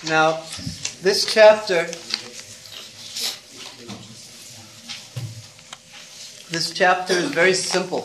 Now, this chapter is very simple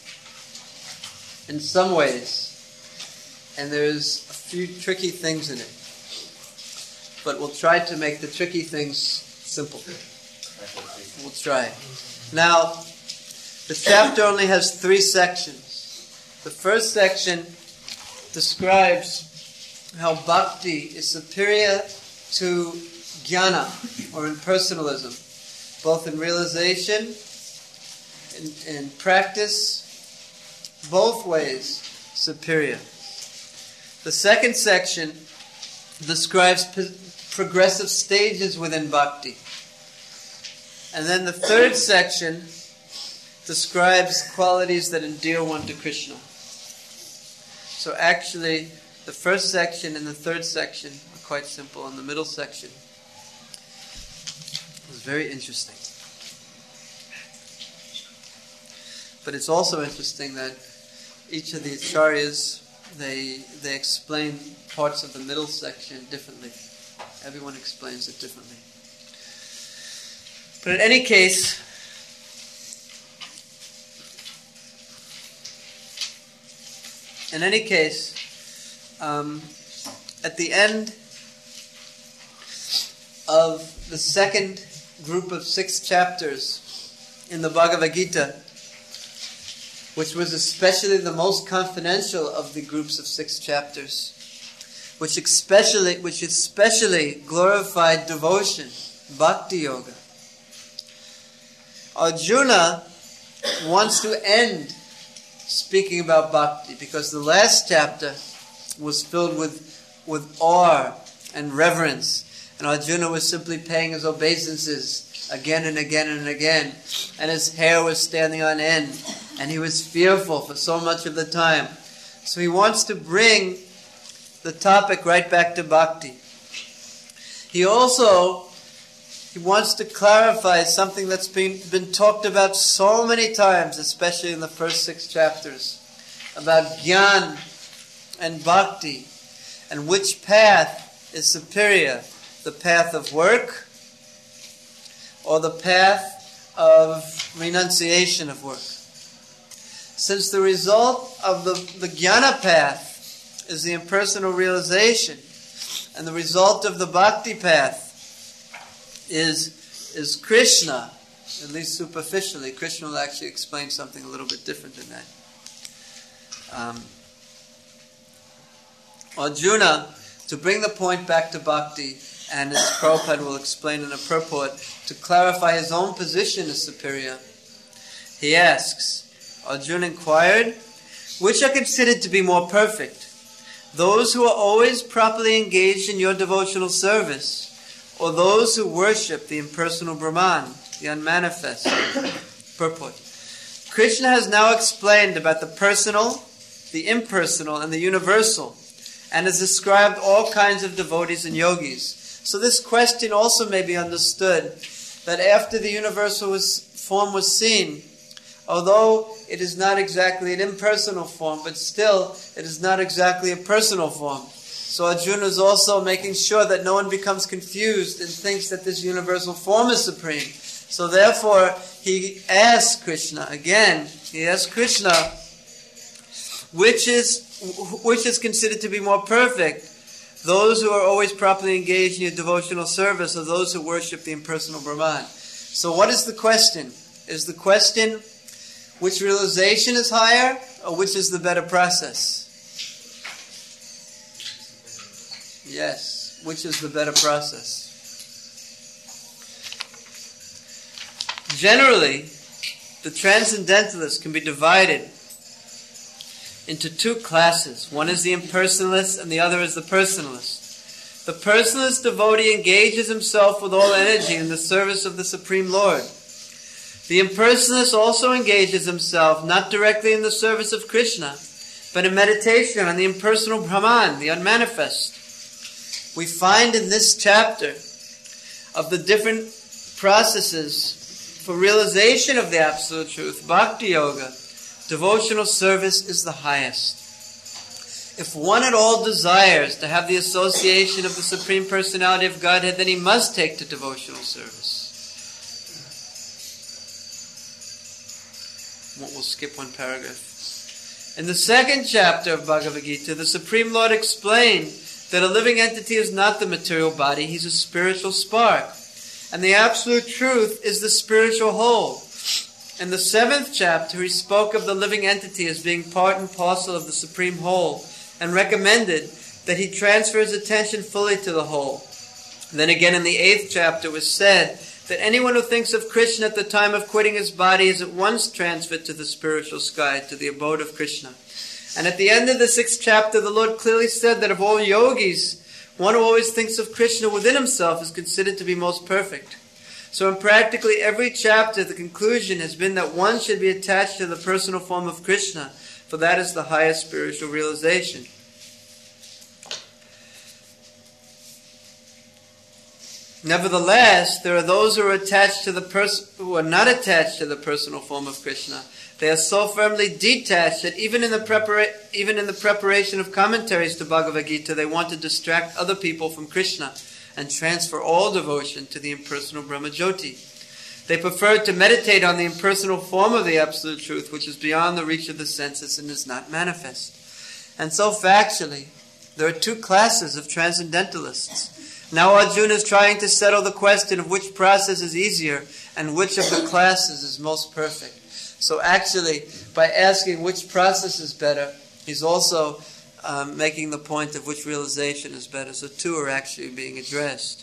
in some ways, and there's a few tricky things in it. But we'll try to make the tricky things simple. We'll try. Now, the chapter only has 3 sections. The first section describes how bhakti is superior to jnana, or impersonalism, both in realization, in practice, both ways superior. The second section describes progressive stages within bhakti. And then the third section describes qualities that endear one to Krishna. So actually, the first section and the third section are quite simple, and the middle section is very interesting. But it's also interesting that each of the acharyas, they explain parts of the middle section differently. Everyone explains it differently. But in any case, at the end of the second group of 6 chapters in the Bhagavad Gita, which was especially the most confidential of the groups of 6 chapters, which especially glorified devotion, bhakti yoga, Arjuna wants to end speaking about bhakti, because the last chapter was filled with awe and reverence, and Arjuna was simply paying his obeisances again and again and again, and his hair was standing on end, and he was fearful for so much of the time. So he wants to bring the topic right back to bhakti. He wants to clarify something that's been talked about so many times, especially in the first 6 chapters, about jnana and bhakti, and which path is superior, the path of work or the path of renunciation of work. Since the result of the jnana path is the impersonal realization, and the result of the bhakti path is Krishna, at least superficially. Krishna will actually explain something a little bit different than that. Arjuna, to bring the point back to bhakti, and as Prabhupada will explain in a purport, to clarify his own position as superior, he asks, Arjuna inquired, which are considered to be more perfect? Those who are always properly engaged in your devotional service, or those who worship the impersonal Brahman, the unmanifest? Purport. Krishna has now explained about the personal, the impersonal, and the universal, and has described all kinds of devotees and yogis. So this question also may be understood, that after the universal form was seen, although it is not exactly an impersonal form, but still it is not exactly a personal form. So Arjuna is also making sure that no one becomes confused and thinks that this universal form is supreme. So therefore, he asks Krishna, which is considered to be more perfect? Those who are always properly engaged in your devotional service, or those who worship the impersonal Brahman? So what is the question? Is the question, which realization is higher, or which is the better process? Yes, which is the better process? Generally, the transcendentalists can be divided into 2 classes. One is the impersonalist and the other is the personalist. The personalist devotee engages himself with all energy in the service of the Supreme Lord. The impersonalist also engages himself not directly in the service of Krishna, but in meditation on the impersonal Brahman, the unmanifest. We find in this chapter of the different processes for realization of the Absolute Truth, Bhakti Yoga, devotional service is the highest. If one at all desires to have the association of the Supreme Personality of Godhead, then he must take to devotional service. We'll skip one paragraph. In the second chapter of Bhagavad Gita, the Supreme Lord explained that a living entity is not the material body, he's a spiritual spark. And the absolute truth is the spiritual whole. In the 7th chapter, he spoke of the living entity as being part and parcel of the Supreme Whole, and recommended that he transfer his attention fully to the whole. Then again in the 8th chapter was said that anyone who thinks of Krishna at the time of quitting his body is at once transferred to the spiritual sky, to the abode of Krishna. And at the end of the 6th chapter, the Lord clearly said that of all yogis, one who always thinks of Krishna within himself is considered to be most perfect. So in practically every chapter, the conclusion has been that one should be attached to the personal form of Krishna, for that is the highest spiritual realization. Nevertheless, there are those who are attached to who are not attached to the personal form of Krishna. They are so firmly detached that even in the preparation of commentaries to Bhagavad Gita, they want to distract other people from Krishna and transfer all devotion to the impersonal Brahmajyoti. They prefer to meditate on the impersonal form of the Absolute Truth, which is beyond the reach of the senses and is not manifest. And so factually, there are two classes of transcendentalists. Now Arjuna is trying to settle the question of which process is easier and which of the classes is most perfect. So actually, by asking which process is better, he's also making the point of which realization is better. So two are actually being addressed.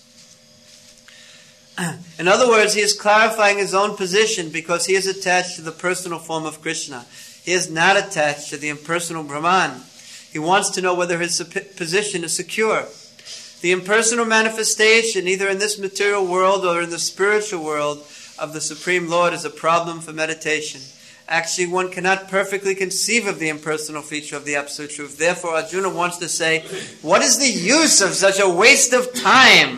In other words, he is clarifying his own position because he is attached to the personal form of Krishna. He is not attached to the impersonal Brahman. He wants to know whether his position is secure. The impersonal manifestation, either in this material world or in the spiritual world of the Supreme Lord, is a problem for meditation. Actually, one cannot perfectly conceive of the impersonal feature of the Absolute Truth. Therefore, Arjuna wants to say, what is the use of such a waste of time?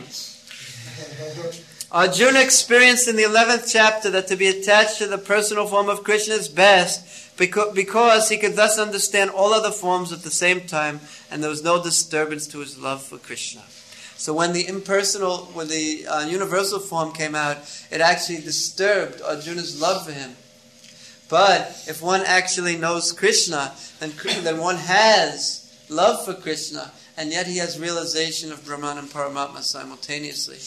Arjuna experienced in the 11th chapter that to be attached to the personal form of Krishna is best because he could thus understand all other forms at the same time, and there was no disturbance to his love for Krishna. So when the universal form came out, it actually disturbed Arjuna's love for him. But if one actually knows Krishna, then one has love for Krishna, and yet he has realization of Brahman and Paramatma simultaneously.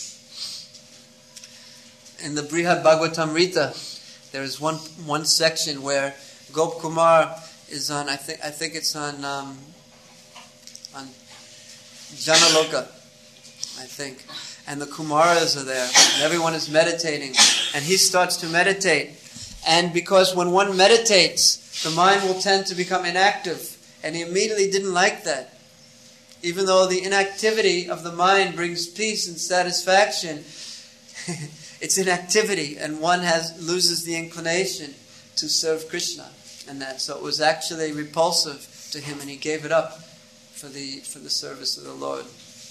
In the Brihad Bhagavatamrita, there is one section where Gop Kumar is on. I think it's on Janaloka, I think, and the Kumaras are there, and everyone is meditating, and he starts to meditate, and because when one meditates, the mind will tend to become inactive, and he immediately didn't like that. Even though the inactivity of the mind brings peace and satisfaction, it's inactivity, and one loses the inclination to serve Krishna, and that. So it was actually repulsive to him, and he gave it up for the service of the Lord.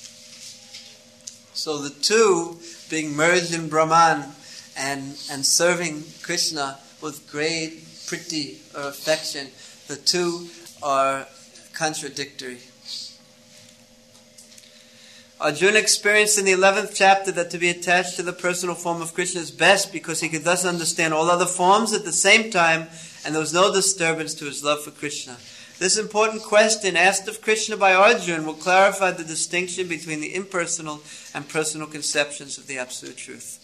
So the two being merged in Brahman and serving Krishna with great priti or affection, the two are contradictory. Arjuna experienced in the 11th chapter that to be attached to the personal form of Krishna is best because he could thus understand all other forms at the same time, and there was no disturbance to his love for Krishna. This important question asked of Krishna by Arjuna will clarify the distinction between the impersonal and personal conceptions of the Absolute Truth.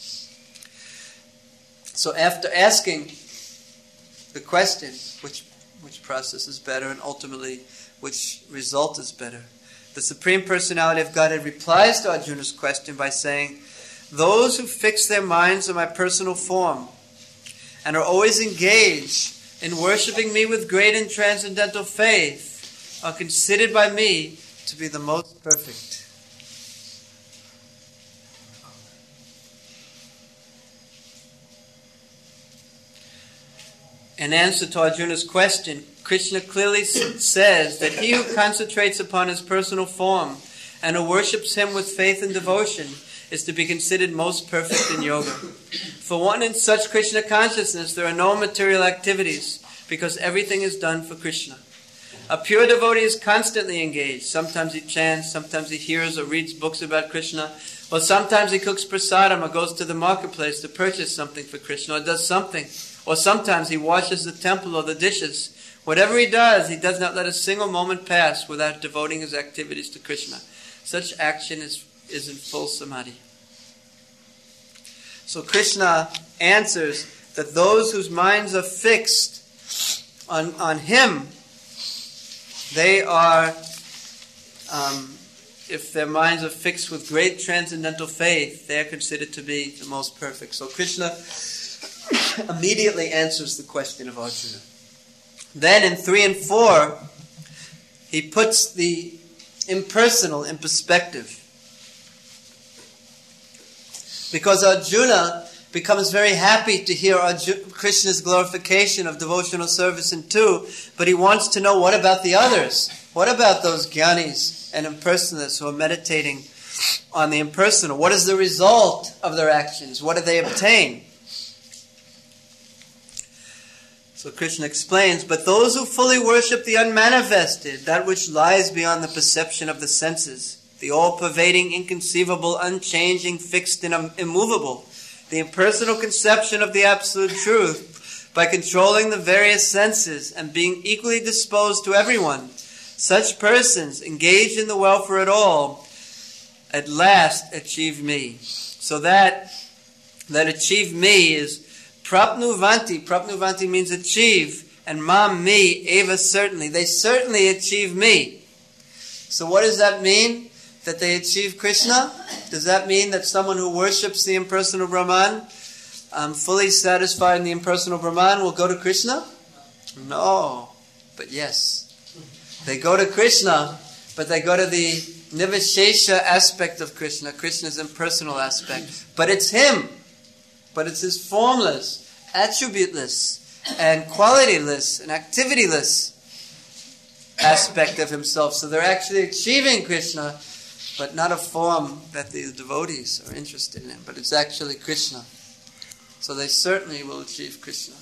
So after asking the question, which process is better, and ultimately which result is better, the Supreme Personality of Godhead replies to Arjuna's question by saying, those who fix their minds on my personal form and are always engaged in worshipping me with great and transcendental faith are considered by me to be the most perfect. In answer to Arjuna's question, Krishna clearly says that he who concentrates upon his personal form and who worships him with faith and devotion is to be considered most perfect in yoga. For one in such Krishna consciousness, there are no material activities because everything is done for Krishna. A pure devotee is constantly engaged. Sometimes he chants, sometimes he hears or reads books about Krishna, or sometimes he cooks prasadam or goes to the marketplace to purchase something for Krishna, or does something. Or sometimes he washes the temple or the dishes. Whatever he does not let a single moment pass without devoting his activities to Krishna. Such action is in full samadhi. So Krishna answers that those whose minds are fixed on him, they are, if their minds are fixed with great transcendental faith, they are considered to be the most perfect. So Krishna immediately answers the question of Arjuna. Then in 3 and 4, he puts the impersonal in perspective. Because Arjuna becomes very happy to hear Krishna's glorification of devotional service in 2, but he wants to know, what about the others? What about those jnanis and impersonalists who are meditating on the impersonal? What is the result of their actions? What do they obtain? So Krishna explains, but those who fully worship the unmanifested, that which lies beyond the perception of the senses, the all-pervading, inconceivable, unchanging, fixed and immovable, the impersonal conception of the absolute truth, by controlling the various senses and being equally disposed to everyone, such persons, engaged in the welfare at all, at last achieve me. So that achieve me is prapnuvanti. Prapnuvanti means achieve, and mam, me, eva, certainly. They certainly achieve me. So what does that mean? That they achieve Krishna? Does that mean that someone who worships the impersonal Brahman, fully satisfied in the impersonal Brahman, will go to Krishna? No. But yes. They go to Krishna, but they go to the nivishesha aspect of Krishna, Krishna's impersonal aspect. But it's him. But it's his formless, attributeless, and qualityless, and activityless aspect of himself. So they're actually achieving Krishna, but not a form that the devotees are interested in, but it's actually Krishna. So they certainly will achieve Krishna.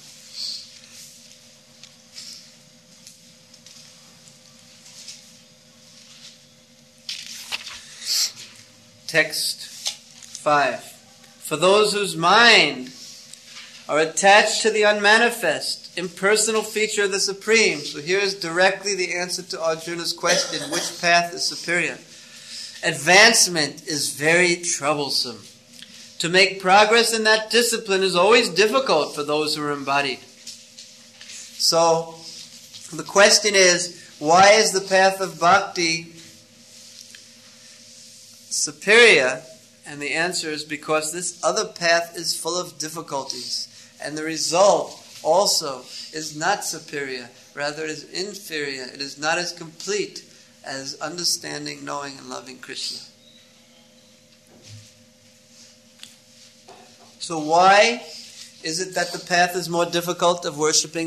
Text 5. For those whose mind are attached to the unmanifest, impersonal feature of the Supreme. So here is directly the answer to Arjuna's question, which path is superior? Advancement is very troublesome. To make progress in that discipline is always difficult for those who are embodied. So the question is, why is the path of bhakti superior? And the answer is because this other path is full of difficulties. And the result also is not superior. Rather, it is inferior. It is not as complete as understanding, knowing, and loving Krishna. So why is it that the path is more difficult of worshipping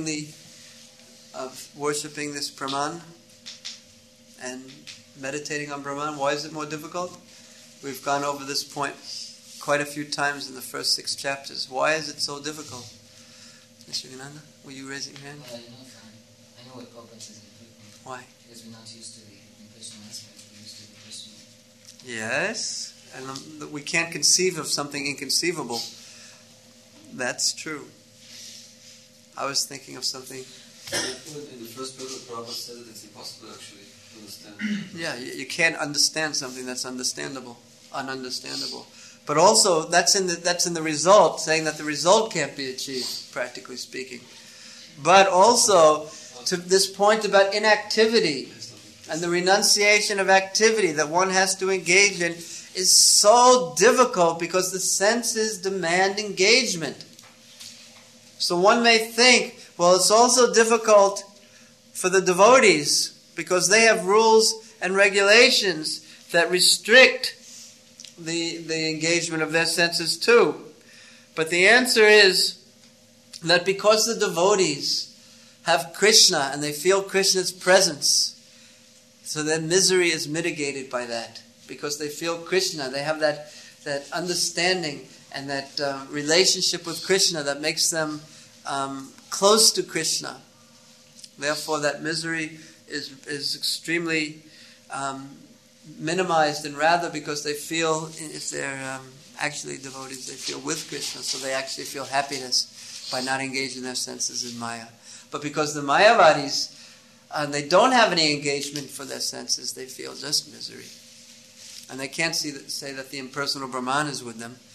this Brahman and meditating on Brahman? Why is it more difficult? We've gone over this point quite a few times in the first 6 chapters. Why is it so difficult? Mr. Gananda, were you raising your hand? I know what Prabhupada says. Why? Because we're not used to the impersonal aspect, we're used to the personal. Yes, and we can't conceive of something inconceivable. That's true. I was thinking of something. In the first book, Prabhupada said that it's impossible actually to understand. Yeah, you can't understand something that's ununderstandable. But also, that's in the result, saying that the result can't be achieved, practically speaking. But also, to this point about inactivity and the renunciation of activity that one has to engage in is so difficult because the senses demand engagement. So one may think, well, it's also difficult for the devotees because they have rules and regulations that restrict the engagement of their senses too. But the answer is that because the devotees have Krishna and they feel Krishna's presence, so their misery is mitigated by that. Because they feel Krishna, they have that understanding and that relationship with Krishna that makes them close to Krishna. Therefore that misery is extremely minimized, and rather because they feel, if they're actually devotees, they feel with Krishna, so they actually feel happiness by not engaging their senses in Maya. But because the Mayavadis, they don't have any engagement for their senses, they feel just misery. And they can't say that the impersonal Brahman is with them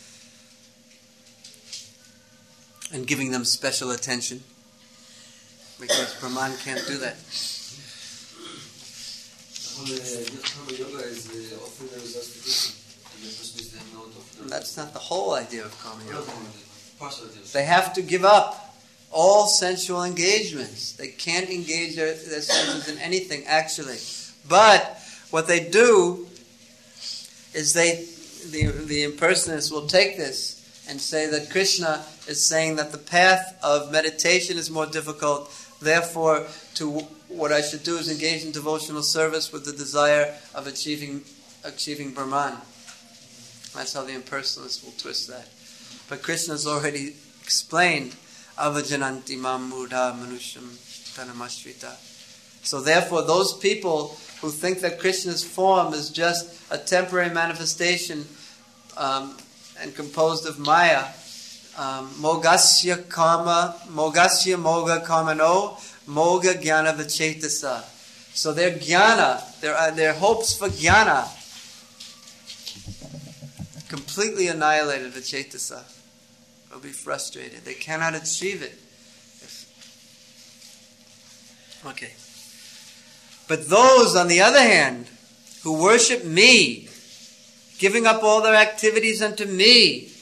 and giving them special attention, because Brahman can't do that. The whole idea of karma yoga is offering the results to Krishna. And the person needs to have knowledge of the That's not the whole idea of karma yoga. partial ideas. They have to give up all sensual engagements. They can't engage their senses in anything, actually. But what they do is the impersonalists will take this and say that Krishna is saying that the path of meditation is more difficult, therefore what I should do is engage in devotional service with the desire of achieving Brahman. That's how the impersonalists will twist that. But Krishna has already explained avajananti mam mudha manusham tanamashvita. So therefore those people who think that Krishna's form is just a temporary manifestation and composed of Maya, mogasya moga kamano, moga jnana vachetasa. So their jnana, their hopes for jnana, completely annihilated vachetasa. They'll be frustrated. They cannot achieve it. Okay. But those, on the other hand, who worship me, giving up all their activities unto me,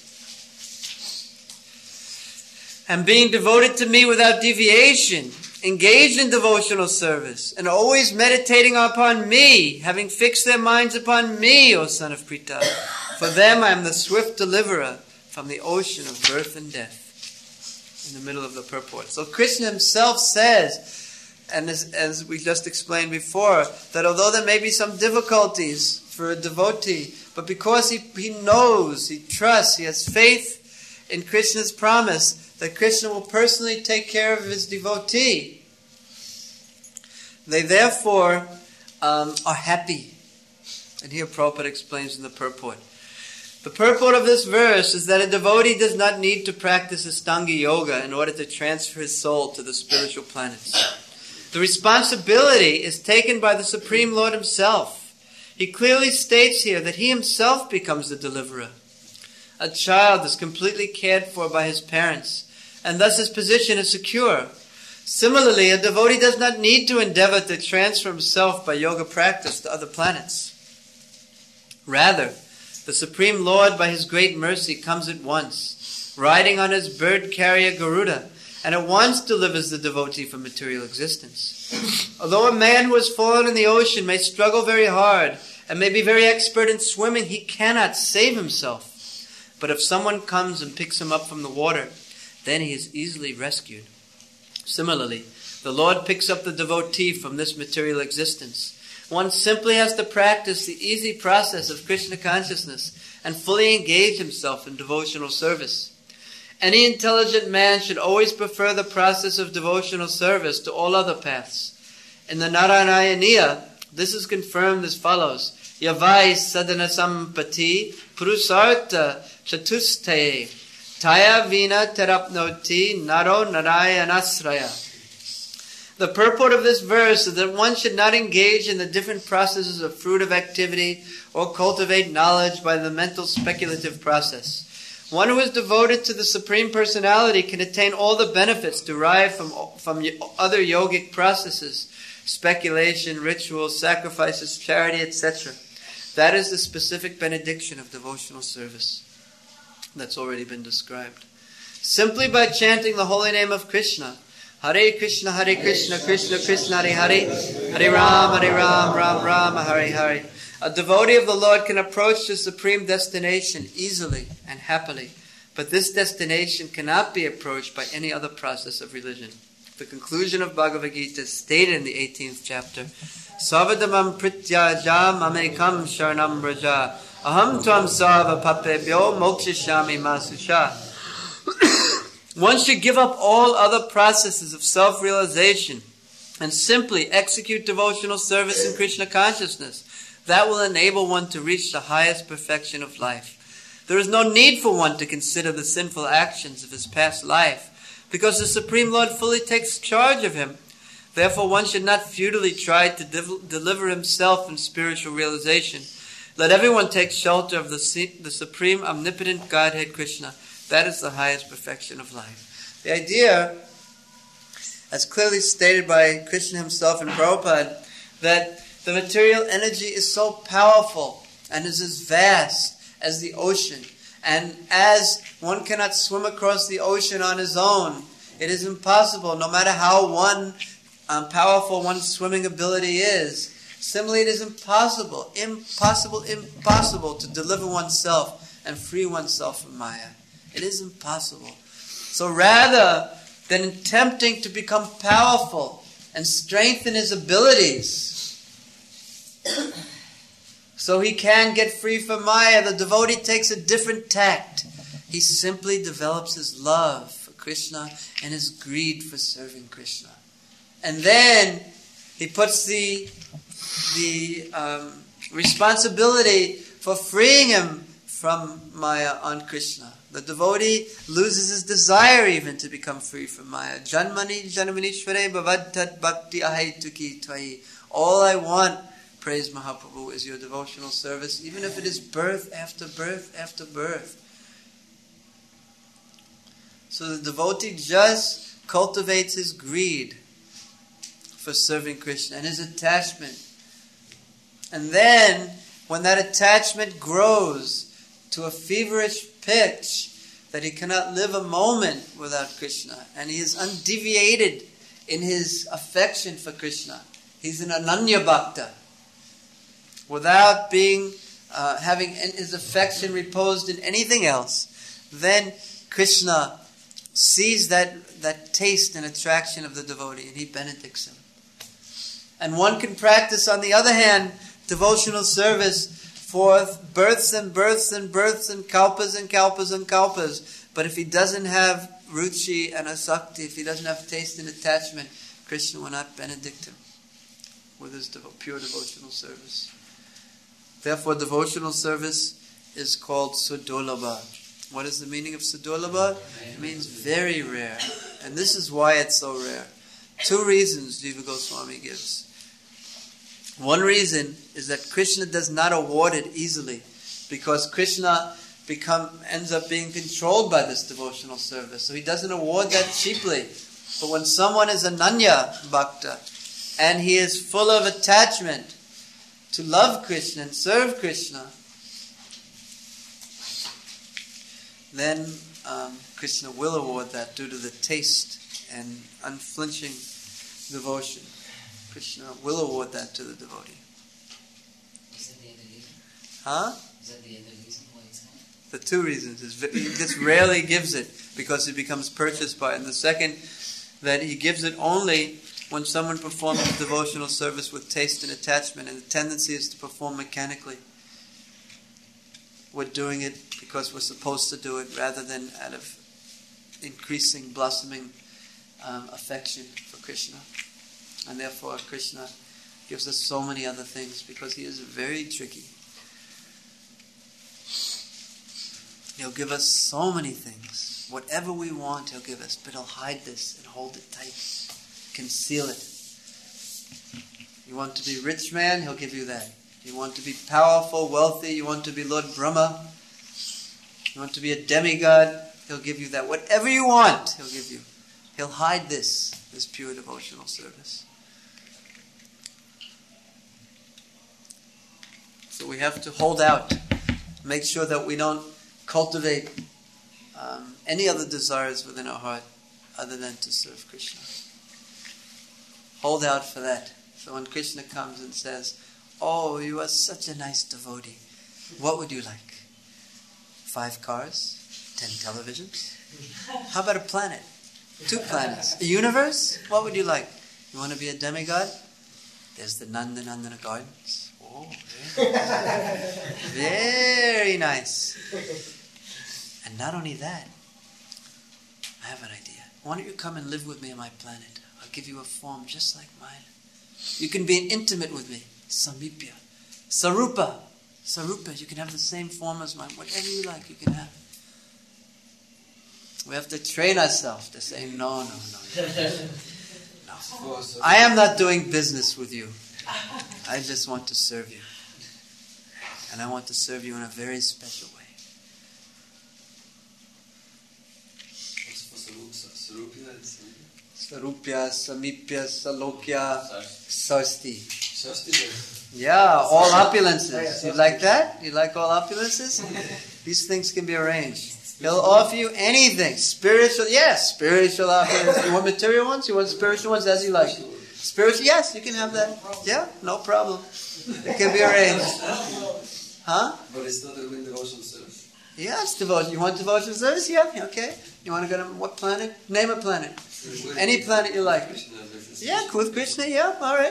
and being devoted to me without deviation, engaged in devotional service, and always meditating upon me, having fixed their minds upon me, O son of Pritha. For them I am the swift deliverer from the ocean of birth and death. In the middle of the purport. So Krishna himself says, and as we just explained before, that although there may be some difficulties for a devotee, but because he knows, he trusts, he has faith in Krishna's promise that Krishna will personally take care of his devotee, they therefore are happy. And here Prabhupada explains in the purport. The purport of this verse is that a devotee does not need to practice Astanga Yoga in order to transfer his soul to the spiritual planets. The responsibility is taken by the Supreme Lord himself. He clearly states here that he himself becomes the deliverer. A child is completely cared for by his parents, and thus his position is secure. Similarly, a devotee does not need to endeavor to transfer himself by yoga practice to other planets. Rather, the Supreme Lord, by his great mercy, comes at once, riding on his bird carrier Garuda, and at once delivers the devotee from material existence. Although a man who has fallen in the ocean may struggle very hard and may be very expert in swimming, he cannot save himself. But if someone comes and picks him up from the water, then he is easily rescued. Similarly, the Lord picks up the devotee from this material existence. One simply has to practice the easy process of Krishna consciousness and fully engage himself in devotional service. Any intelligent man should always prefer the process of devotional service to all other paths. In the Narayaniya, this is confirmed as follows. Yavai sadhana sampati purusartha chatustaye taya vina terapnoti naro narayanasraya. The purport of this verse is that one should not engage in the different processes of fruitive activity or cultivate knowledge by the mental speculative process. One who is devoted to the Supreme Personality can attain all the benefits derived from other yogic processes, speculation, rituals, sacrifices, charity, etc. That is the specific benediction of devotional service that's already been described. Simply by chanting the holy name of Krishna, Hare Krishna, Krishna Krishna, Hare Hare, Hare Ram, Ram Ram, Hare Hare. A devotee of the Lord can approach the supreme destination easily and happily, but this destination cannot be approached by any other process of religion. The conclusion of Bhagavad Gita is stated in the 18th chapter. Savadamam prityaja mamekam sharanam braja aham tvam sarva papebhyo mokshishami masusha. One should give up all other processes of self-realization and simply execute devotional service in Krishna consciousness. That will enable one to reach the highest perfection of life. There is no need for one to consider the sinful actions of his past life, because the Supreme Lord fully takes charge of him. Therefore, one should not futilely try to deliver himself in spiritual realization. Let everyone take shelter of the Supreme Omnipotent Godhead Krishna. That is the highest perfection of life. The idea, as clearly stated by Krishna himself in Prabhupada, that the material energy is so powerful and is as vast as the ocean. And as one cannot swim across the ocean on his own, it is impossible, no matter how powerful one's swimming ability is. Similarly, it is impossible to deliver oneself and free oneself from Maya. It is impossible. So rather than attempting to become powerful and strengthen his abilities so he can get free from Maya, the devotee takes a different tact. He simply develops his love for Krishna and his greed for serving Krishna. And then he puts the responsibility for freeing him from Maya on Krishna. The devotee loses his desire even to become free from Maya. Janmani janmanishvare bhavad tat bhakti ahetuki tvai. All I want, praise Mahaprabhu, is your devotional service, even if it is birth after birth after birth. So the devotee just cultivates his greed for serving Krishna and his attachment. And then, when that attachment grows to a feverish pitch that he cannot live a moment without Krishna, and he is undeviated in his affection for Krishna, he's an Ananya Bhakta, without having his affection reposed in anything else, then Krishna sees that taste and attraction of the devotee, and he benedicts him. And one can practice, on the other hand, devotional service for births and births and births and kalpas and kalpas and kalpas. But if he doesn't have ruchi and asakti, if he doesn't have taste and attachment, Krishna will not benedict him with his pure devotional service. Therefore, devotional service is called sudolabha. What is the meaning of sudolabha? It means very rare. And this is why it's so rare. 2 reasons Jiva Goswami gives. One reason is that Krishna does not award it easily, because Krishna ends up being controlled by this devotional service. So he doesn't award that cheaply. But when someone is Ananya Bhakta and he is full of attachment to love Krishna and serve Krishna, then Krishna will award that due to the taste and unflinching devotion. Krishna will award that to the devotee. Is that the other reason? Huh? Is that the other reason why it's not? The 2 reasons. He just rarely gives it because it becomes purchased by it. And the second, that he gives it only when someone performs a devotional service with taste and attachment, and the tendency is to perform mechanically. We're doing it because we're supposed to do it, rather than out of increasing, blossoming affection for Krishna. And therefore Krishna gives us so many other things, because he is very tricky. He'll give us so many things. Whatever we want, he'll give us, but he'll hide this and hold it tight, conceal it. You want to be rich man, he'll give you that. You want to be powerful, wealthy, you want to be Lord Brahma, you want to be a demigod, he'll give you that. Whatever you want, he'll give you. He'll hide this pure devotional service. So we have to hold out, make sure that we don't cultivate any other desires within our heart other than to serve Krishna. Hold out for that. So when Krishna comes and says, "Oh, you are such a nice devotee, what would you like? 5 cars? 10 televisions? How about a planet? 2 planets? A universe? What would you like? You want to be a demigod? There's the Nandana Gardens. Oh, very nice. And not only that, I have an idea. Why don't you come and live with me on my planet? I'll I'll give you a form just like mine. You can be intimate with me. Samipya. Sarupa. Sarupa. You can have the same form as mine. Whatever you like, you can have. We have to train ourselves to say, no. I am not doing business with you. I just want to serve you. And I want to serve you in a very special way. Sarupya, Samipya, Salokya, Sarsti. Yeah, all opulences. You like that? You like all opulences? These things can be arranged. He'll offer you anything. Spiritual, yes, spiritual opulence. You want material ones? You want spiritual ones as you like. Spiritual, yes, you can have that. Yeah, no problem. It can be arranged. Huh? But it's not in devotional service. Yeah, it's devotion. You want devotional service? Yeah, okay. You want to go to what planet? Name a planet. Any planet you like. Yeah, with Krishna, yeah, all right.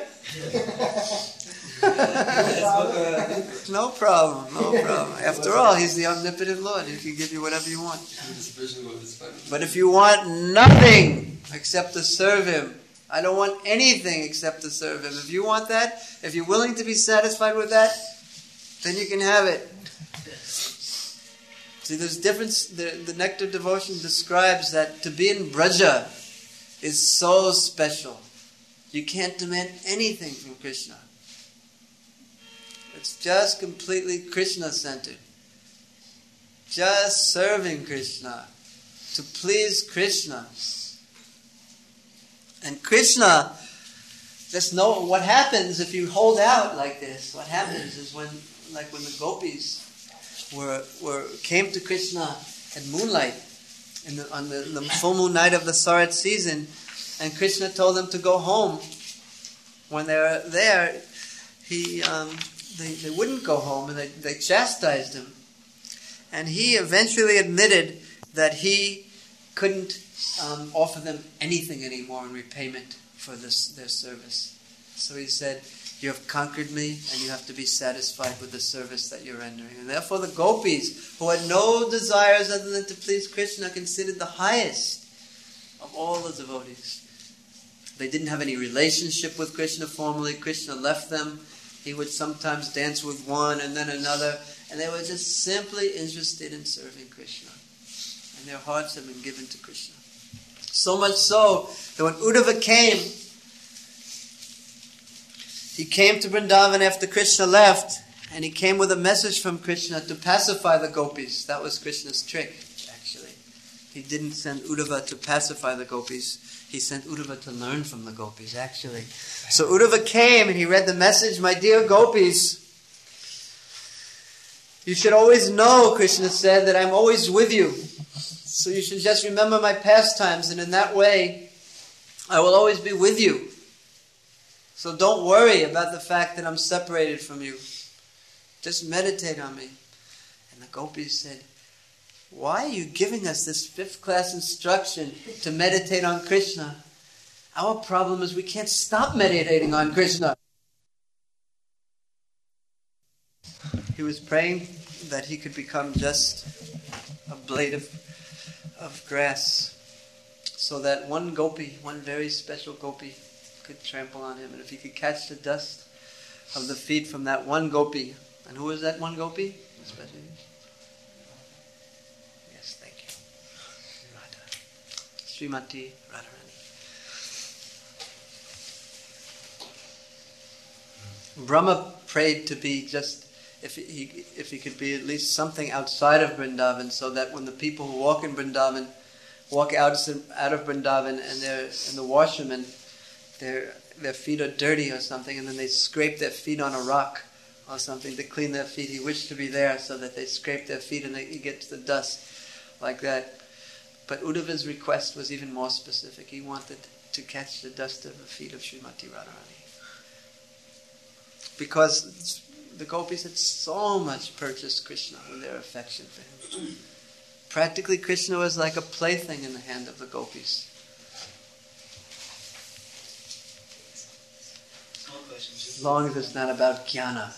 No problem. After all, He's the omnipotent Lord. He can give you whatever you want. But if you want nothing except to serve Him, I don't want anything except to serve Him. If you want that, if you're willing to be satisfied with that, then you can have it. See, there's difference. The Nectar Devotion describes that to be in Braja is so special. You can't demand anything from Krishna. It's just completely Krishna-centered. Just serving Krishna. To please Krishna. And Krishna, just know what happens if you hold out like this. What happens is when the gopis came to Krishna at moonlight, on the full moon night of the Sarat season, and Krishna told them to go home. When they were there, they wouldn't go home, and they chastised him. And he eventually admitted that he couldn't offer them anything anymore in repayment for their service. So he said, you have conquered me, and you have to be satisfied with the service that you're rendering. And therefore the gopis, who had no desires other than to please Krishna, considered the highest of all the devotees. They didn't have any relationship with Krishna formally. Krishna left them. He would sometimes dance with one and then another. And they were just simply interested in serving Krishna. And their hearts had been given to Krishna. So much so that when Uddhava came, he came to Vrindavan after Krishna left, and he came with a message from Krishna to pacify the gopis. That was Krishna's trick, actually. He didn't send Uddhava to pacify the gopis. He sent Uddhava to learn from the gopis, actually. So Uddhava came and he read the message, my dear gopis, you should always know, Krishna said, that I'm always with you. So you should just remember my pastimes, and in that way, I will always be with you. So don't worry about the fact that I'm separated from you. Just meditate on me. And the gopis said, why are you giving us this 5th class instruction to meditate on Krishna? Our problem is we can't stop meditating on Krishna. He was praying that he could become just a blade of grass, so that one gopi, one very special gopi, could trample on him. And if he could catch the dust of the feet from that one gopi. And who was that one gopi? Especially. Yes, thank you. Radha. Srimati Radharani. Brahma prayed to be just, if he could be at least something outside of Vrindavan, so that when the people who walk in Vrindavan walk out of Vrindavan and the washermen, their feet are dirty or something, and then they scrape their feet on a rock or something to clean their feet. He wished to be there so that they scrape their feet and he gets the dust like that. But Uddhava's request was even more specific. He wanted to catch the dust of the feet of Srimati Radharani. Because the gopis had so much purchased Krishna with their affection for him. Practically, Krishna was like a plaything in the hand of the gopis. As long as it's not about jnana.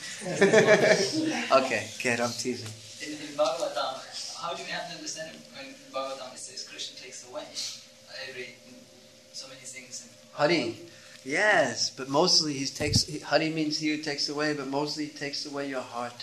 Okay, I'm teasing. In Bhagavatam, how do we have to understand it? When in Bhagavatam it says Krishna takes away every so many things. Hari. Yes, but mostly Hari means he who takes away, but mostly he takes away your heart.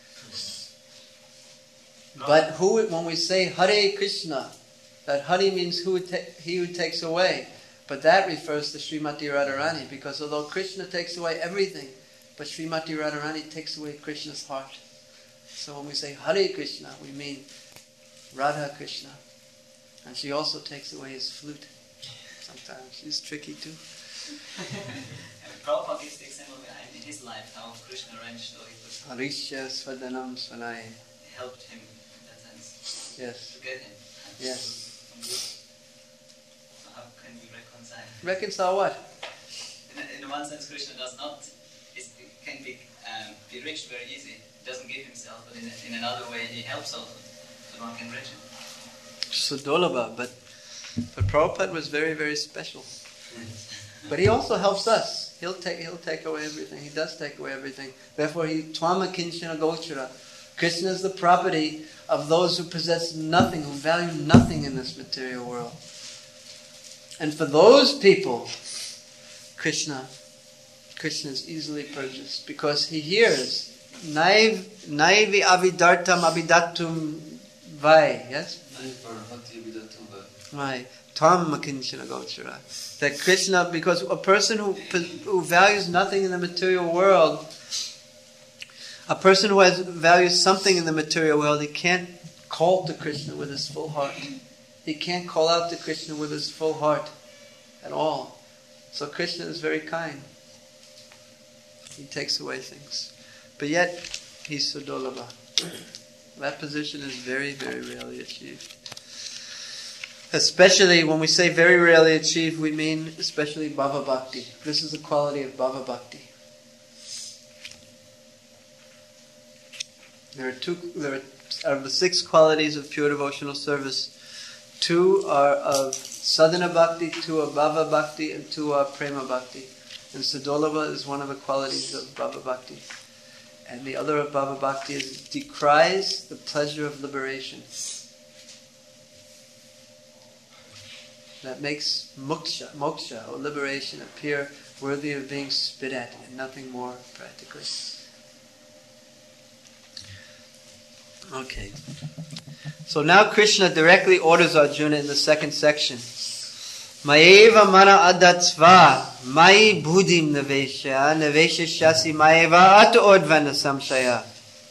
But when we say Hare Krishna, that Hari means he who takes away, but that refers to Srimati Radharani, because although Krishna takes away everything, but Srimati Radharani takes away Krishna's heart. So when we say Hare Krishna, we mean Radha Krishna. And she also takes away his flute. Sometimes she's tricky too. Prabhupada gives the example in his life how Krishna arranged, so he Harishya Svadanam Svanai. helped him in that sense. Yes. To get him. Yes. From you. So how can we reconcile? Reconcile what? In one sense, Krishna does not. Can be rich very easy. He doesn't give himself, but in another way he helps also, so one can reach him. Sudolabha, but Prabhupada was very, very special. But he also helps us. He'll take away everything. He does take away everything. Therefore, Tvama Kinchana Gochara. Krishna is the property of those who possess nothing, who value nothing in this material world. And for those people, Krishna is easily purchased because he hears Naivi avidartam avidatum vai. Yes? Right. Tam makinchana gochara. That Krishna, because a person who values nothing in the material world, a person who values something in the material world, he can't call to Krishna with his full heart. He can't call out to Krishna with his full heart at all. So Krishna is very kind. He takes away things. But yet, he's Sudolabha. That position is very, very rarely achieved. Especially when we say very rarely achieved, we mean especially Bhava Bhakti. This is the quality of Bhava Bhakti. There are out of the 6 qualities of pure devotional service, 2 are of Sadhana Bhakti, 2 are Bhava Bhakti, and 2 are Prema Bhakti. And Sudolabha is one of the qualities of Bhava Bhakti. And the other of Bhava Bhakti is decries the pleasure of liberation. That makes moksha, or liberation, appear worthy of being spit at, and nothing more, practically. Okay. So now Krishna directly orders Arjuna in the second section. Maeva mana adatsva, mai buddhim navesha shasi maeva at odvana samshaya.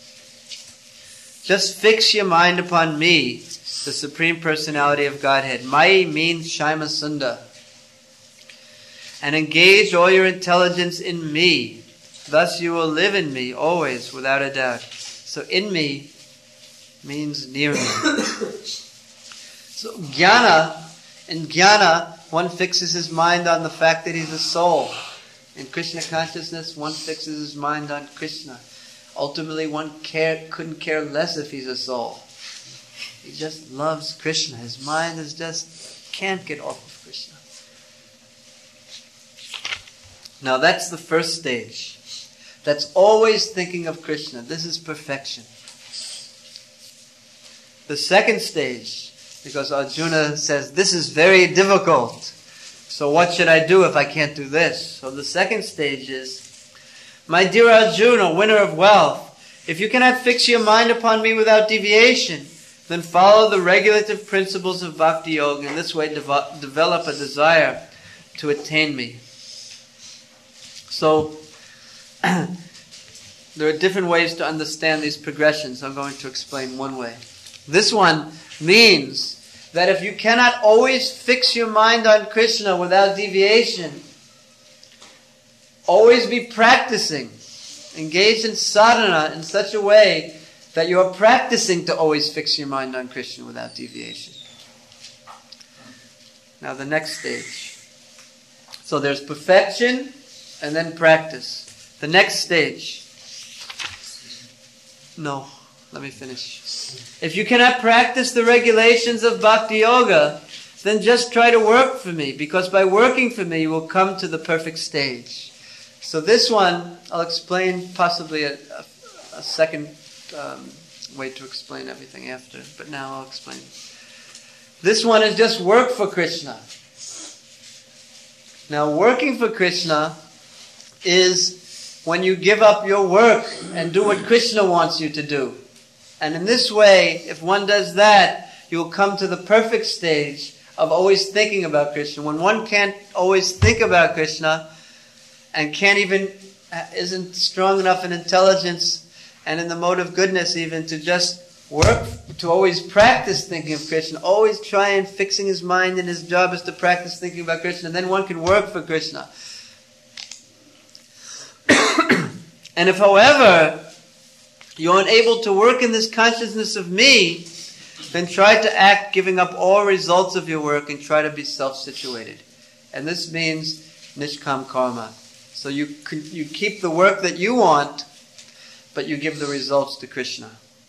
Just fix your mind upon me, the Supreme Personality of Godhead. Mai means Shaima Sunda. And engage all your intelligence in me. Thus you will live in me always, without a doubt. So in me means near me. So in jnana, one fixes his mind on the fact that he's a soul. In Krishna consciousness, one fixes his mind on Krishna. Ultimately, one couldn't care less if he's a soul. He just loves Krishna. His mind is can't get off of Krishna. Now that's the first stage. That's always thinking of Krishna. This is perfection. The second stage, because Arjuna says, this is very difficult. So what should I do if I can't do this? So the second stage is, my dear Arjuna, winner of wealth, if you cannot fix your mind upon me without deviation, then follow the regulative principles of Bhakti Yoga, and this way develop a desire to attain me. So, there are different ways to understand these progressions. I'm going to explain one way. This one means that if you cannot always fix your mind on Krishna without deviation, always be practicing. Engage in sadhana in such a way that you are practicing to always fix your mind on Krishna without deviation. Now the next stage. So there's perfection and then practice. The next stage. No, let me finish. If you cannot practice the regulations of Bhakti Yoga, then just try to work for me, because by working for me you will come to the perfect stage. So this one, I'll explain possibly a second way to explain everything after, but now I'll explain. This one is just work for Krishna. Now, working for Krishna is when you give up your work and do what Krishna wants you to do. And in this way, if one does that, you will come to the perfect stage of always thinking about Krishna. When one can't always think about Krishna and isn't strong enough in intelligence and in the mode of goodness even to just work, to always practice thinking of Krishna, always try and fixing his mind, and his job is to practice thinking about Krishna, then one can work for Krishna. And if, however, you're unable to work in this consciousness of me, then try to act giving up all results of your work and try to be self-situated. And this means nishkam karma. So you keep the work that you want, but you give the results to Krishna.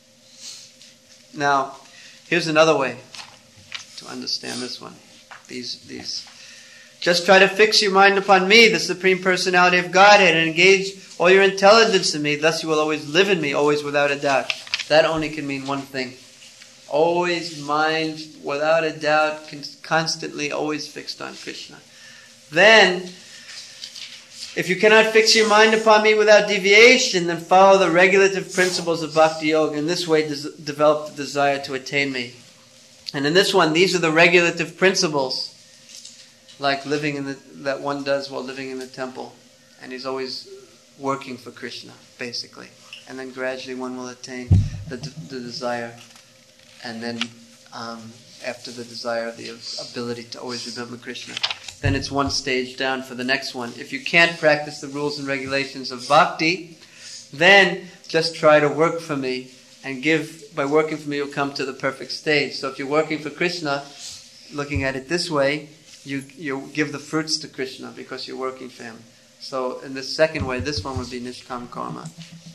Now, here's another way to understand this one. These. Just try to fix your mind upon me, the Supreme Personality of Godhead, and engage all your intelligence in me. Thus you will always live in me, always without a doubt. That only can mean one thing. Always mind, without a doubt, constantly, always fixed on Krishna. Then, if you cannot fix your mind upon me without deviation, then follow the regulative principles of Bhakti Yoga. In this way, develop the desire to attain me. And in this one, these are the regulative principles, like that one does while living in the temple. And he's always working for Krishna, basically. And then gradually one will attain the desire. And then, after the desire, the ability to always remember Krishna. Then it's one stage down for the next one. If you can't practice the rules and regulations of bhakti, then just try to work for me. And by working for me, you'll come to the perfect stage. So if you're working for Krishna, looking at it this way, you give the fruits to Krishna because you're working for him. So in this second way, this one would be nishkam karma.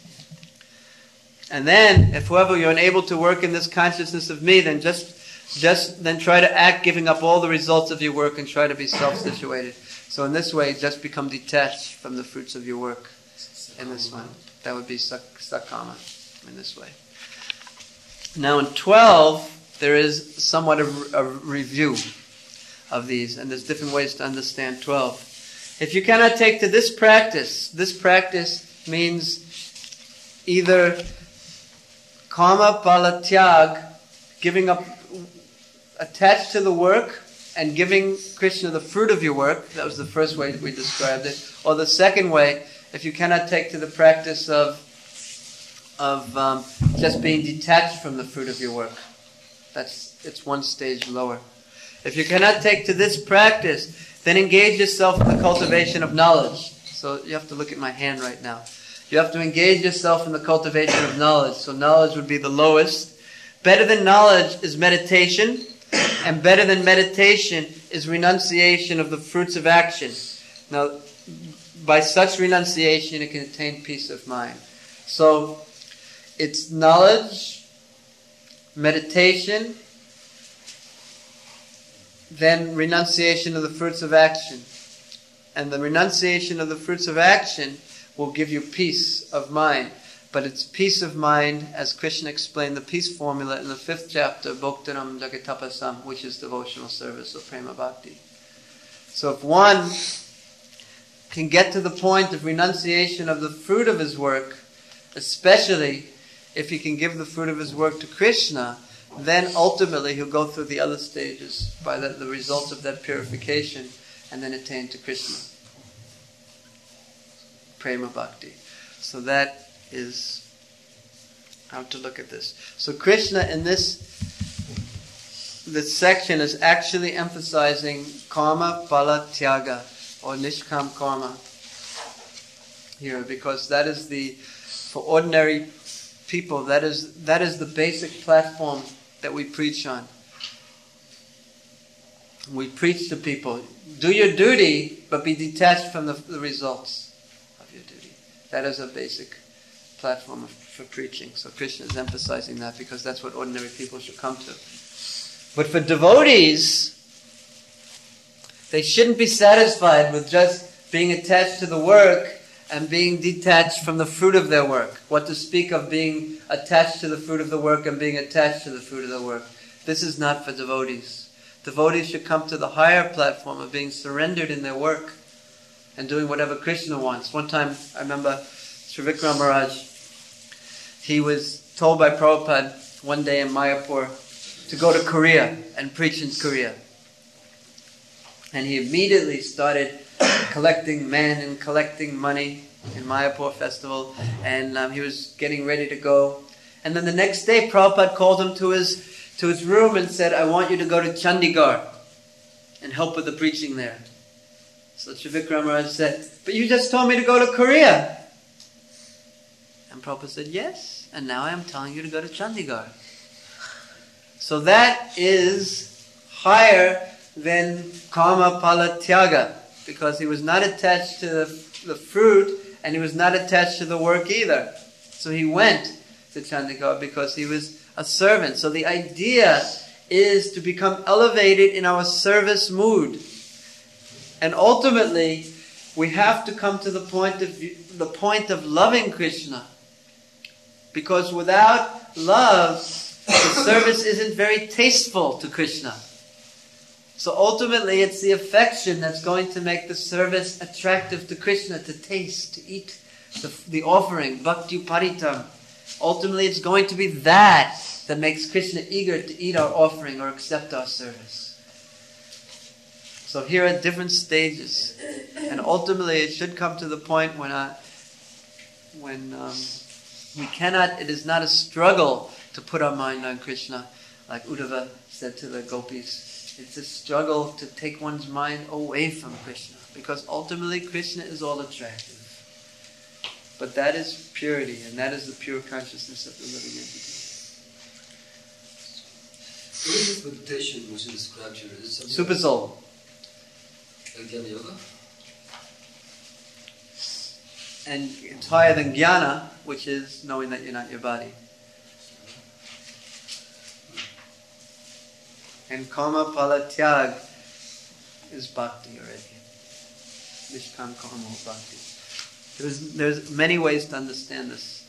And then, if however you're unable to work in this consciousness of me, then just then try to act giving up all the results of your work and try to be self-situated. So in this way, just become detached from the fruits of your work. In this one, that would be sakama. In this way. Now in 12, there is somewhat a review of these, and there's different ways to understand 12. If you cannot take to this practice means either karma pala tyag, giving up, attached to the work and giving Krishna the fruit of your work. That was the first way that we described it. Or the second way, if you cannot take to the practice of just being detached from the fruit of your work. It's one stage lower. If you cannot take to this practice, then engage yourself in the cultivation of knowledge. So you have to look at my hand right now. You have to engage yourself in the cultivation of knowledge. So knowledge would be the lowest. Better than knowledge is meditation, and better than meditation is renunciation of the fruits of action. Now, by such renunciation, it can attain peace of mind. So, it's knowledge, meditation, then renunciation of the fruits of action. And the renunciation of the fruits of action will give you peace of mind. But it's peace of mind, as Krishna explained the peace formula in the 5th chapter, Bhoktaram Jagatapasam, which is devotional service or prema bhakti. So if one can get to the point of renunciation of the fruit of his work, especially if he can give the fruit of his work to Krishna, then ultimately he'll go through the other stages by the results of that purification and then attain to Krishna. Prema bhakti. So that is how to look at this. So Krishna in this section is actually emphasizing karma pala tyaga or nishkam karma here, because that is for ordinary people, that is the basic platform that we preach on. We preach to people, do your duty, but be detached from the results of your duty. That is a basic platform for preaching. So Krishna is emphasizing that because that's what ordinary people should come to. But for devotees, they shouldn't be satisfied with just being attached to the work and being detached from the fruit of their work. What to speak of being attached to the fruit of the work and being attached to the fruit of the work. This is not for devotees. devotees should come to the higher platform of being surrendered in their work and doing whatever Krishna wants. One time, I remember Trivikram Maharaj, he was told by Prabhupada one day in Mayapur to go to Korea and preach in Korea. And he immediately started collecting men and collecting money in Mayapur festival, and he was getting ready to go. And then the next day, Prabhupada called him to his room and said, I want you to go to Chandigarh and help with the preaching there. So Trivikram Maharaj said, but you just told me to go to Korea. And Prabhupada said, yes, and now I am telling you to go to Chandigarh. So that is higher than karma pala tyaga, because he was not attached to the fruit, and he was not attached to the work either. So he went to Chandigarh because he was a servant. So the idea is to become elevated in our service mood. And ultimately, we have to come to the point of loving Krishna. Because without love, the service isn't very tasteful to Krishna. So ultimately, it's the affection that's going to make the service attractive to Krishna, to taste, to eat the offering, bhakti paritam. Ultimately, it's going to be that makes Krishna eager to eat our offering or accept our service. So here are different stages. And ultimately, it should come to the point when we cannot, it is not a struggle to put our mind on Krishna, like Uddhava said to the gopis. It's a struggle to take one's mind away from Krishna, because ultimately Krishna is all attractive. But that is purity, and that is the pure consciousness of the living entity. What is this meditation which is described here? Is it something Super soul. like Jnana Yoga? And it's higher than jnana, which is knowing that you're not your body. And karma pala tyag is bhakti already. Nishkam karma bhakti. There's many ways to understand this.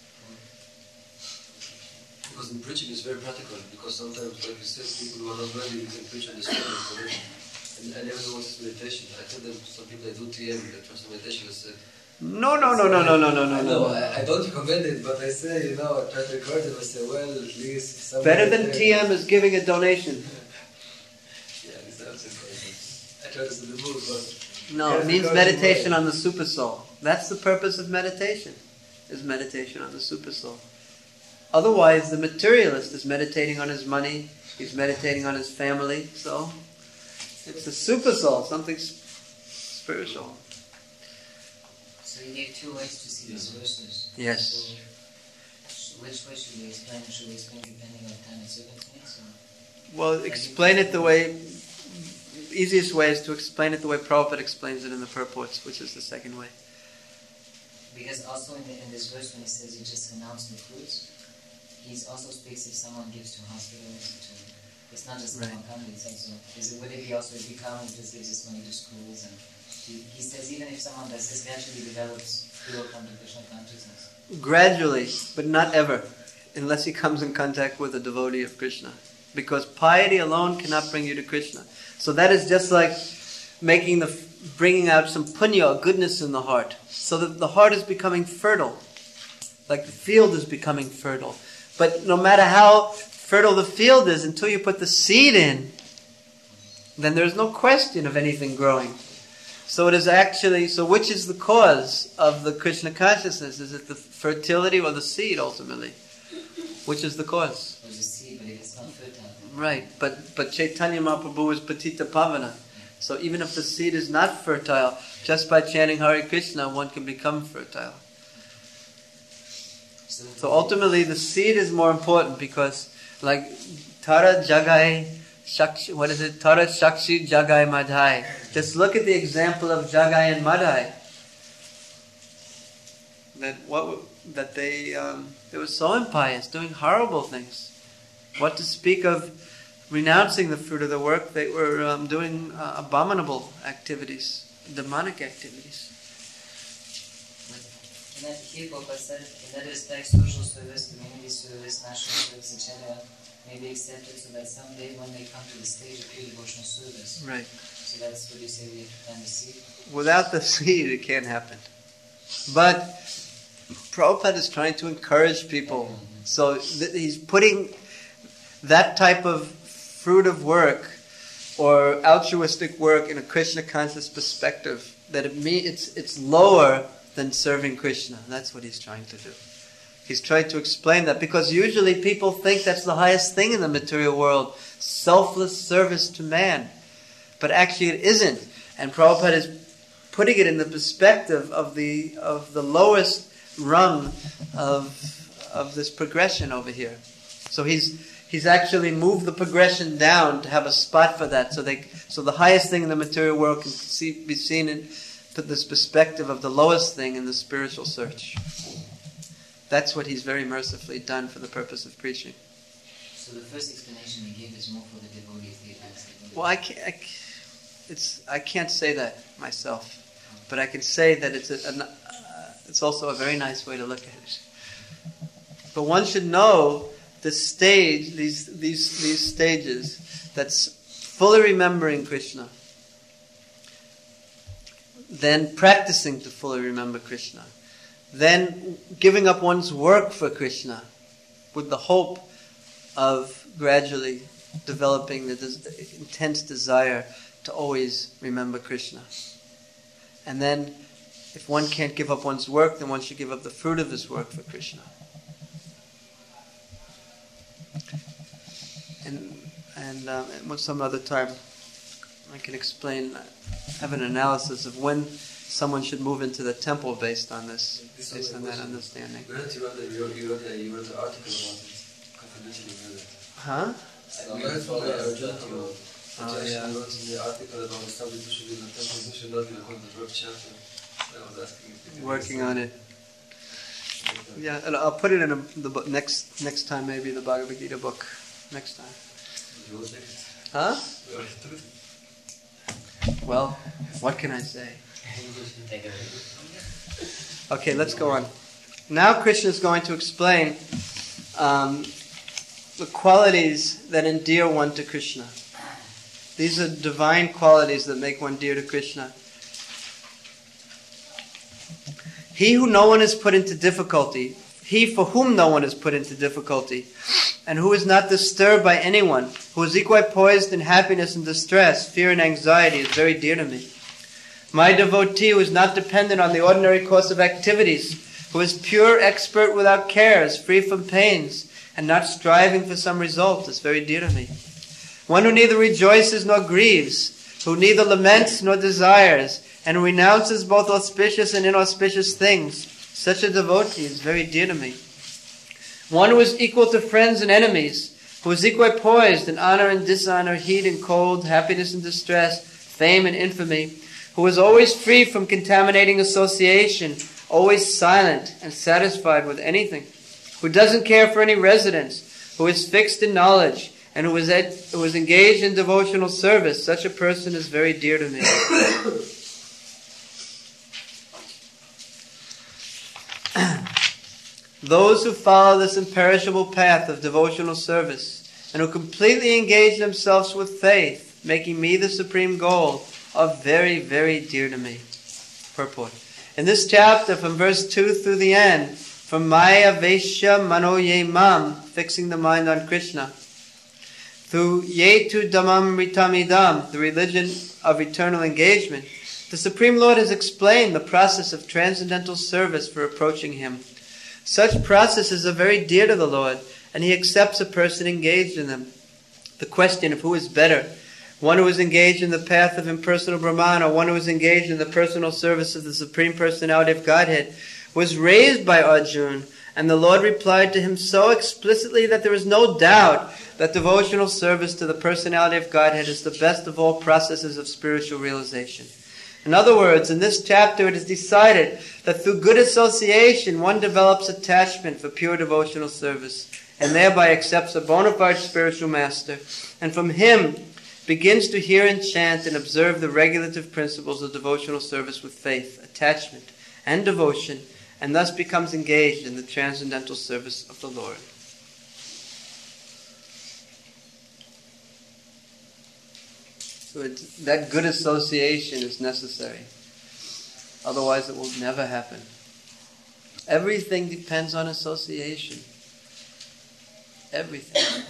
Because in preaching it's very practical, because sometimes, like you said, people who are not ready, you can preach on the spot. And I never know what is meditation. I tell them, some people that do TM, the transcendental meditation, I said, No. I don't recommend it, but I say, I try to record it, I say, well, at least... Better than TM is giving a donation. Yeah, this is I try to set the mood, but... No, it means meditation on the super soul. That's the purpose of meditation, is meditation on the super soul. Otherwise, the materialist is meditating on his money, he's meditating on his family, so it's the super soul, something spiritual. So you gave two ways to see these verses. Yes. So which way should we explain? Should we explain depending on time and circumstance? Well, explain it the way... Easiest way is to explain it the way Prabhupada explains it in the purports, which is the second way. Because also in this verse when he says you just announce the fruits, he also speaks if someone gives to hospitals, it's not just right. Kamala, it's also, would it be also if he comes just gives his money to schools, and he says even if someone does this, eventually develops, he will come to Krishna consciousness. Gradually, but not ever, unless he comes in contact with a devotee of Krishna. Because piety alone cannot bring you to Krishna. So that is just like bringing out some punya, goodness in the heart. So that the heart is becoming fertile. Like the field is becoming fertile. But no matter how fertile the field is, until you put the seed in, then there's no question of anything growing. So it is actually, so which is the cause of the Krishna consciousness? Is it the fertility or the seed ultimately? Which is the cause? There's a seed, but if it's not fertile. Right, but Chaitanya Mahaprabhu is Patita Pavana. So even if the seed is not fertile, just by chanting Hare Krishna, one can become fertile. So ultimately, the seed is more important because, like, Tara Jagai Shakshi, what is it? Tara Shakshi Jagai Madhai. Just look at the example of Jagai and Madhai. That they were so impious, doing horrible things. What to speak of renouncing the fruit of the work? They were doing abominable activities, demonic activities. And then here Prabhupada said, in that respect, social service, community service, national service, etc. may be accepted so that someday when they come to the stage of pure devotional service. Right. So that's what you say, we have to plant the seed. Without the seed, it can't happen. But Prabhupada is trying to encourage people. So he's putting that type of fruit of work or altruistic work in a Krishna conscious perspective, that it's lower than serving Krishna. That's what he's trying to do. He's trying to explain that, because usually people think that's the highest thing in the material world, selfless service to man. But actually it isn't. And Prabhupada is putting it in the perspective of the lowest rung of this progression over here. So he's actually moved the progression down to have a spot for that. So the highest thing in the material world can be seen in this perspective of the lowest thing in the spiritual search. That's what he's very mercifully done for the purpose of preaching. So the first explanation he gave is more for the devotees. Well, I can't say that myself, but I can say that it's also a very nice way to look at it. But one should know the stage, these stages, that's fully remembering Krishna, then practicing to fully remember Krishna, then giving up one's work for Krishna with the hope of gradually developing the intense desire to always remember Krishna. And then, if one can't give up one's work, then one should give up the fruit of his work for Krishna. And some other time I can explain, have an analysis of when someone should move into the temple based on this, based on that understanding. You wrote an article about it, confidentially read it. Huh? We heard from Arjuna who wrote Yeah. in the article about some people should be in the temple, who should not be according to the birth chapter. I was asking if you Working on it. Yeah, and I'll put it in the book next time, maybe the Bhagavad Gita book next time. You will take it. Huh? We already took it. Well, what can I say? Take it. Okay, let's go on. Now Krishna is going to explain the qualities that endear one to Krishna. These are divine qualities that make one dear to Krishna. He who no one has put into difficulty, he for whom no one is put into difficulty, and who is not disturbed by anyone, who is equipoised in happiness and distress, fear and anxiety, is very dear to me. My devotee who is not dependent on the ordinary course of activities, who is pure, expert, without cares, free from pains, and not striving for some result, is very dear to me. One who neither rejoices nor grieves, who neither laments nor desires, and who renounces both auspicious and inauspicious things, such a devotee is very dear to me. One who is equal to friends and enemies, who is equipoised in honor and dishonor, heat and cold, happiness and distress, fame and infamy, who is always free from contaminating association, always silent and satisfied with anything, who doesn't care for any residence, who is fixed in knowledge, and who is engaged in devotional service, such a person is very dear to me. Those who follow this imperishable path of devotional service, and who completely engage themselves with faith, making me the supreme goal, are very, very dear to me. Purport. In this chapter, from verse 2 through the end, from Maya Vaishya Manoye Mam, fixing the mind on Krishna, through Yetu Dhammam Ritamidam, the religion of eternal engagement, the Supreme Lord has explained the process of transcendental service for approaching Him. Such processes are very dear to the Lord, and He accepts a person engaged in them. The question of who is better, one who is engaged in the path of impersonal Brahman, or one who is engaged in the personal service of the Supreme Personality of Godhead, was raised by Arjuna, and the Lord replied to him so explicitly that there is no doubt that devotional service to the Personality of Godhead is the best of all processes of spiritual realization. In other words, in this chapter it is decided that through good association one develops attachment for pure devotional service, and thereby accepts a bona fide spiritual master, and from him begins to hear and chant and observe the regulative principles of devotional service with faith, attachment, and devotion, and thus becomes engaged in the transcendental service of the Lord. So that good association is necessary. Otherwise it will never happen. Everything depends on association. Everything.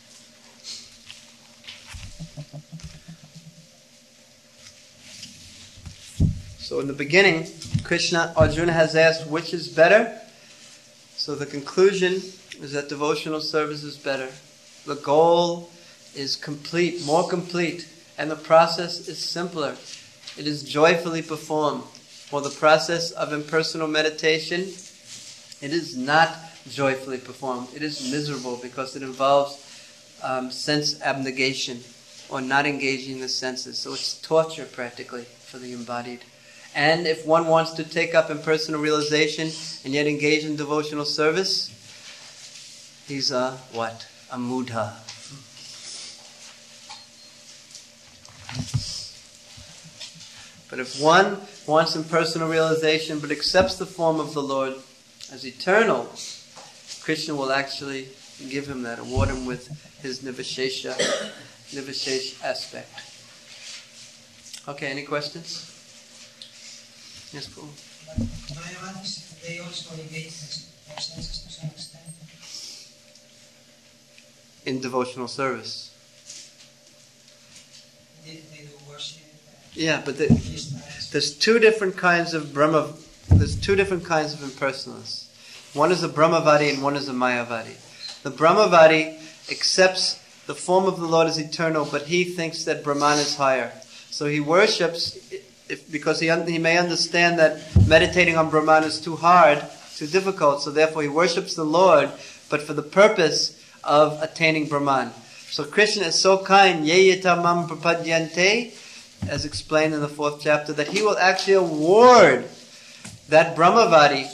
So in the beginning, Arjuna has asked which is better. So the conclusion is that devotional service is better. The goal is complete, more complete, and the process is simpler. It is joyfully performed. For the process of impersonal meditation, it is not joyfully performed. It is miserable because it involves sense abnegation or not engaging the senses. So it's torture practically for the embodied. And if one wants to take up impersonal realization and yet engage in devotional service, he's a what? A mudha. But if one wants impersonal realization but accepts the form of the Lord as eternal, Krishna will actually give him that, award him with his nivishesha aspect. Okay, any questions? Yes, Paul. But Mayavadis, they also engage their senses to some extent. In devotional service. They do worship. Yeah, but there's two different kinds of there's two different kinds of impersonalists. One is a Brahmavadi and one is a Mayavadi. The Brahmavadi accepts the form of the Lord as eternal, but he thinks that Brahman is higher. So he worships because he may understand that meditating on Brahman is too hard, too difficult, so therefore he worships the Lord, but for the purpose of attaining Brahman. So Krishna is so kind, yeyita mam prapadyante, as explained in the 4th chapter, that he will actually award that Brahmavadi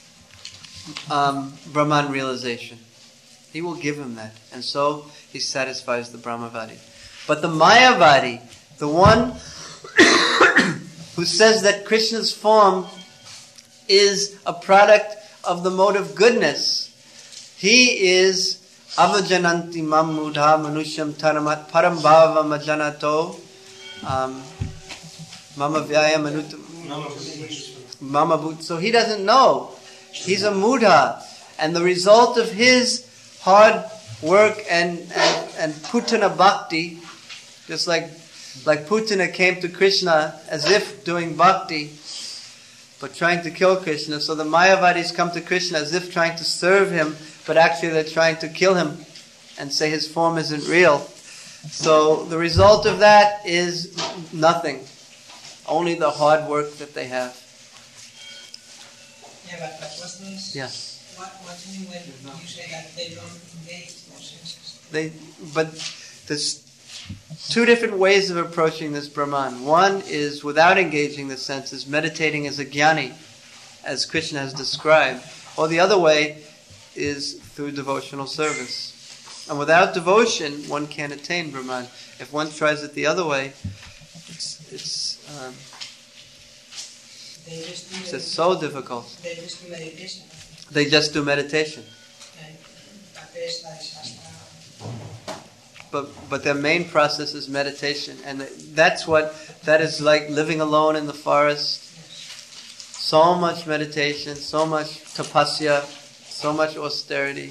Brahman realization. He will give him that. And so he satisfies the Brahmavadi. But the Mayavadi, the one who says that Krishna's form is a product of the mode of goodness, he is avajananti mam mudha manushyam taramat param bhava majanato mama vyaya mama bhut. So he doesn't know. He's a mudha. And the result of his hard work and Putana bhakti, just like Putana came to Krishna as if doing bhakti, but trying to kill Krishna. So the Mayavadis come to Krishna as if trying to serve him, but actually they're trying to kill him and say his form isn't real. So the result of that is nothing. Only the hard work that they have. Yeah, but question is, Yeah. what do you mean when you say that they don't engage their senses? But there's two different ways of approaching this Brahman. One is without engaging the senses, meditating as a jnani, as Krishna has described. Or the other way is through devotional service. And without devotion, one can't attain Brahman. If one tries it the other way, it's so difficult. They just do meditation. They just do meditation. But their main process is meditation. And that is like living alone in the forest. So much meditation, so much tapasya, so much austerity.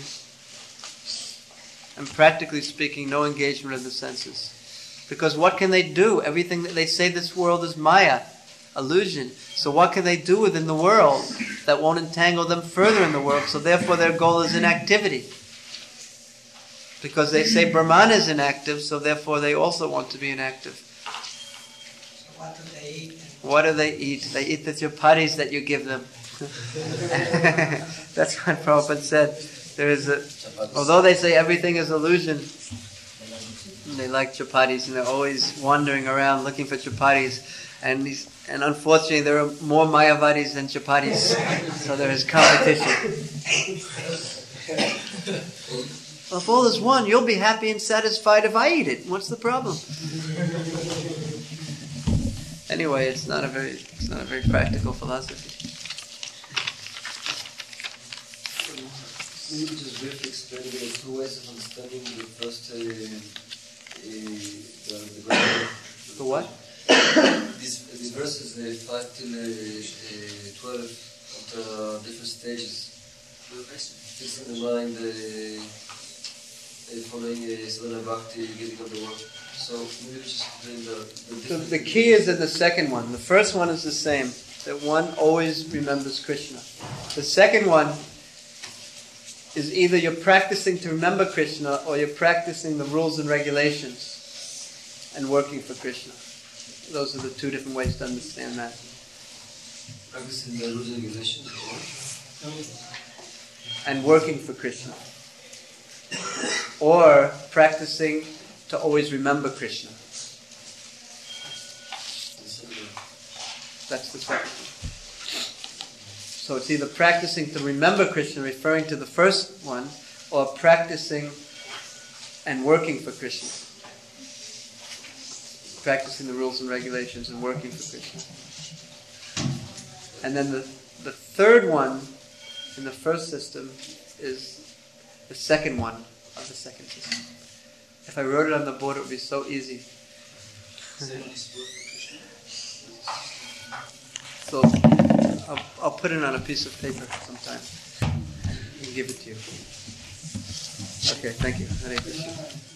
And practically speaking, no engagement of the senses. Because what can they do? Everything that they say, this world is maya, illusion. So what can they do within the world that won't entangle them further in the world? So therefore their goal is inactivity. Because they say Brahman is inactive, so therefore they also want to be inactive. So what do they eat? What do they eat? They eat the chapatis that you give them. That's what Prabhupada said. Although they say everything is illusion, they like chapatis and they're always wandering around looking for chapatis. And unfortunately, there are more Mayavadis than chapatis, so there is competition. Well, if all is one, you'll be happy and satisfied if I eat it. What's the problem? Anyway, it's not a very practical philosophy. Maybe just briefly explain the two ways of understanding the first, the The what? These verses, 5 till 12, after different stages. Fixing the mind, following sadhana bhakti, giving up the world. So maybe just explain the difference. The key is in the second one. The first one is the same, that one always remembers Krishna. The second one is either you're practicing to remember Krishna or you're practicing the rules and regulations and working for Krishna. Those are the two different ways to understand that. Practicing the rules and regulations and working for Krishna. Or practicing to always remember Krishna. That's the second one. So it's either practicing to remember Krishna, referring to the first one, or practicing and working for Krishna. Practicing the rules and regulations and working for Krishna. And then the third one in the first system is the second one of the second system. If I wrote it on the board, it would be so easy. So I'll put it on a piece of paper sometime and give it to you. Okay, thank you. Hare Krishna.